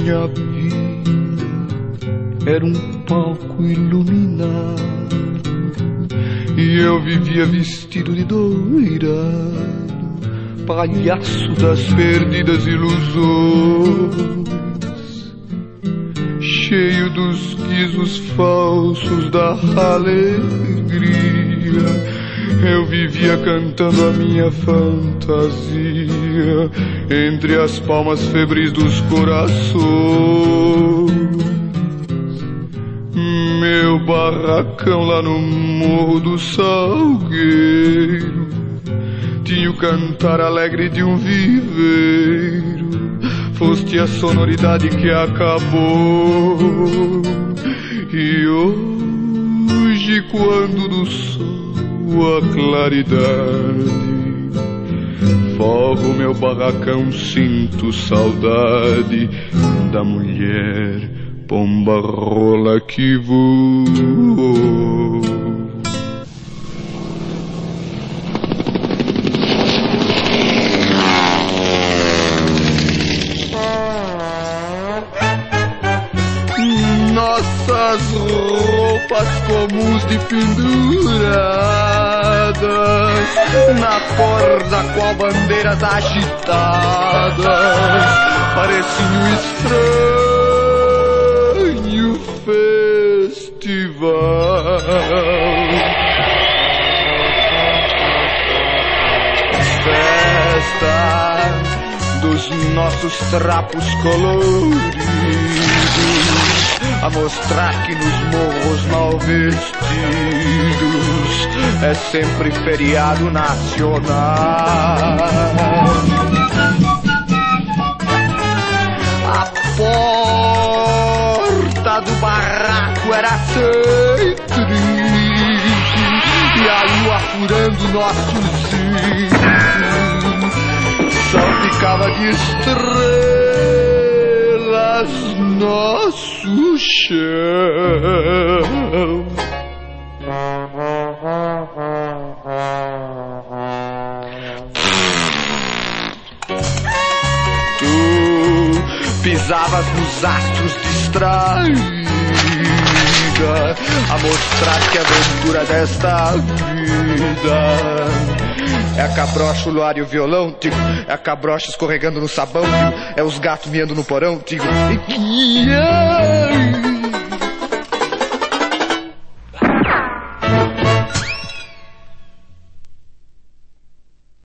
minha vida era um palco iluminado e eu vivia vestido de doirado, palhaço das perdidas ilusões, cheio dos guizos falsos da alegria. Eu vivia cantando a minha fantasia entre as palmas febris dos corações. Meu barracão lá no Morro do Salgueiro tinha o cantar alegre de um viveiro. Foste a sonoridade que acabou. E hoje, quando do sol a claridade forro meu barracão, sinto saudade da mulher pomba rola que voou. Nossas roupas comuns de penduradas na corda qual bandeiras agitadas pareciam um estranho festival. Festa dos nossos trapos coloridos, a mostrar que nos morros mal vestidos é sempre feriado nacional. A porta do barraco era sempre triste e a lua furando nossos cílios salpicava de estrelas nosso chão. Tu pisavas nos astros distraída a mostrar que a aventura desta vida é a cabrocha, o luar e o violão, digo. É a cabrocha escorregando no sabão, digo. É os gatos miando no porão, digo.